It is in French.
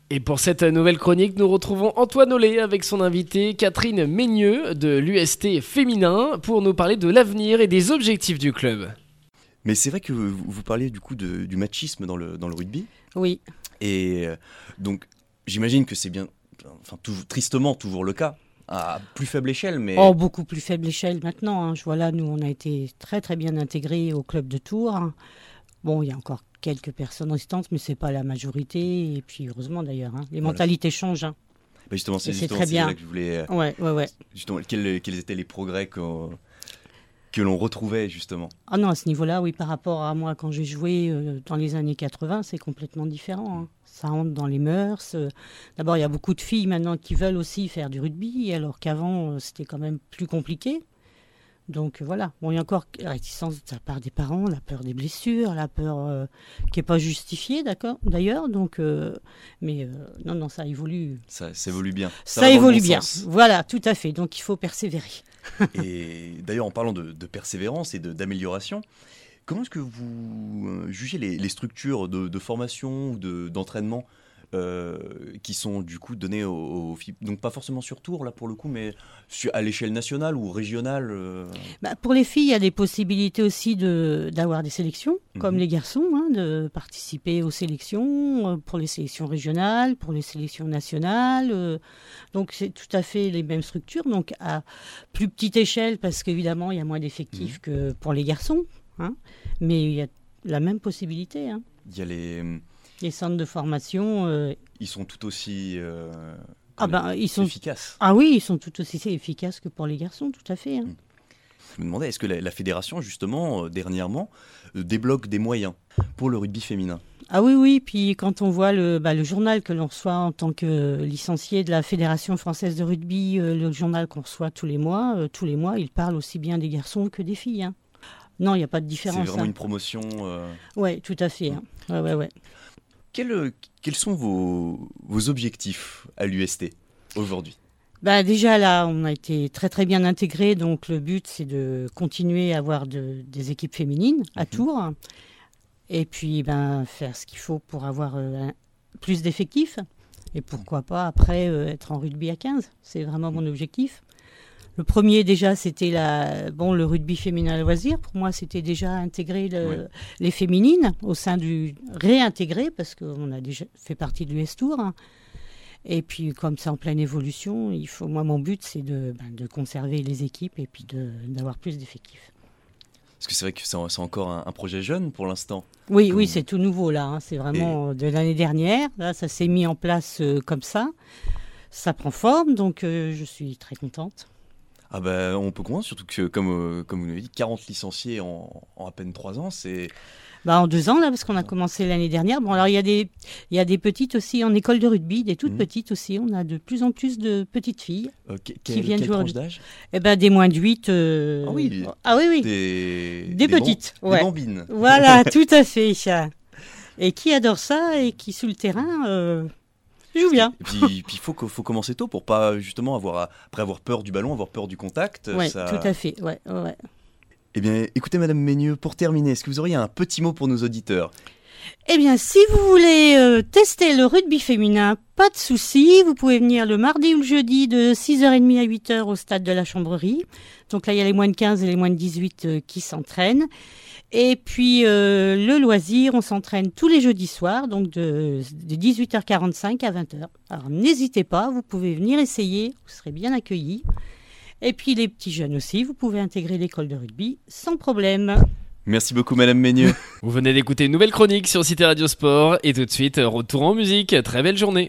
Et pour cette nouvelle chronique, nous retrouvons Antoine Ollet avec son invitée Catherine Meigneux de l'UST Féminin pour nous parler de l'avenir et des objectifs du club. Mais c'est vrai que vous parliez du coup du machisme dans le rugby. Oui. Et donc j'imagine que c'est bien, tristement toujours le cas, à plus faible échelle. Mais... Oh, beaucoup plus faible échelle maintenant. Hein. Je vois là, nous on a été très très bien intégrés au club de Tours. Bon, il y a encore quelques personnes résistantes, mais c'est pas la majorité. Et puis heureusement d'ailleurs, hein. Les mentalités changent. Hein. Bah justement, c'est très bien. Là que je voulais. Ouais. Justement, quels étaient les progrès que l'on retrouvait justement? Ah non, à ce niveau-là, oui, par rapport à moi quand j'ai joué dans les années 80, c'est complètement différent. Hein. Ça rentre dans les mœurs. D'abord, il y a beaucoup de filles maintenant qui veulent aussi faire du rugby, alors qu'avant, c'était quand même plus compliqué. Donc voilà, bon, il y a encore la réticence de la part des parents, la peur des blessures, la peur qui n'est pas justifiée, d'ailleurs. Donc, non, ça évolue. Ça évolue bien. Ça évolue bien, voilà, tout à fait. Donc il faut persévérer. Et d'ailleurs, en parlant de persévérance et d'amélioration, comment est-ce que vous jugez les structures de formation ou d'entraînement qui sont du coup données aux filles, donc pas forcément sur Tours là pour le coup, mais à l'échelle nationale ou régionale? Pour les filles, il y a des possibilités aussi d'avoir des sélections, comme les garçons, hein, de participer aux sélections, pour les sélections régionales, pour les sélections nationales. Donc c'est tout à fait les mêmes structures, donc à plus petite échelle parce qu'évidemment il y a moins d'effectifs que pour les garçons, hein, mais il y a la même possibilité. Hein. Il y a les centres de formation. Ils sont tout aussi ils sont efficaces. Ah oui, ils sont tout aussi efficaces que pour les garçons, tout à fait. Hein. Je me demandais, est-ce que la fédération, justement, dernièrement, débloque des moyens pour le rugby féminin? Ah oui, puis quand on voit le journal que l'on reçoit en tant que licencié de la Fédération française de rugby, le journal qu'on reçoit tous les mois, il parle aussi bien des garçons que des filles. Hein. Non, il n'y a pas de différence. C'est vraiment une promotion. Oui, tout à fait. Hein. Ouais. Quels sont vos objectifs à l'UST aujourd'hui? Déjà là, on a été très très bien intégrés, donc le but c'est de continuer à avoir des équipes féminines à Tours, et puis faire ce qu'il faut pour avoir plus d'effectifs, et pourquoi pas après être en rugby à 15, c'est vraiment mon objectif. Le premier déjà c'était le rugby féminin à loisir, pour moi c'était déjà intégrer les féminines au sein réintégrer, parce qu'on a déjà fait partie de l'US Tours. Hein. Et puis, comme c'est en pleine évolution, mon but, c'est de conserver les équipes et puis d'avoir plus d'effectifs. Parce que c'est vrai que c'est encore un projet jeune pour l'instant. Oui, c'est tout nouveau là. Hein. C'est vraiment de l'année dernière. Là, ça s'est mis en place comme ça. Ça prend forme, donc je suis très contente. Ah on peut comprendre, surtout que, comme vous l'avez dit, 40 licenciés en à peine 3 ans, c'est... En 2 ans, là, parce qu'on a commencé l'année dernière. Bon, alors, il y a des petites aussi en école de rugby, des toutes petites aussi. On a de plus en plus de petites filles qui viennent jouer. Quelle tranche d'âge? Des moins de 8. Ah oui. Des petites. Des bambines. Voilà, tout à fait. Et qui adorent ça et qui, sous le terrain... joue bien. Et puis il faut commencer tôt pour pas justement avoir peur du ballon, avoir peur du contact. Oui, tout à fait. Ouais. Eh bien, écoutez, Madame Meigneux, pour terminer, est-ce que vous auriez un petit mot pour nos auditeurs? Eh bien, si vous voulez tester le rugby féminin, pas de souci. Vous pouvez venir le mardi ou le jeudi de 6h30 à 8h au stade de la Chambrerie. Donc là, il y a les moins de 15 et les moins de 18 qui s'entraînent. Et puis, le loisir, on s'entraîne tous les jeudis soirs, donc de 18h45 à 20h. Alors, n'hésitez pas, vous pouvez venir essayer, vous serez bien accueillis. Et puis, les petits jeunes aussi, vous pouvez intégrer l'école de rugby sans problème. Merci beaucoup, Madame Meigneux. Vous venez d'écouter une nouvelle chronique sur Cité Radio Sport, et tout de suite, retour en musique. Très belle journée.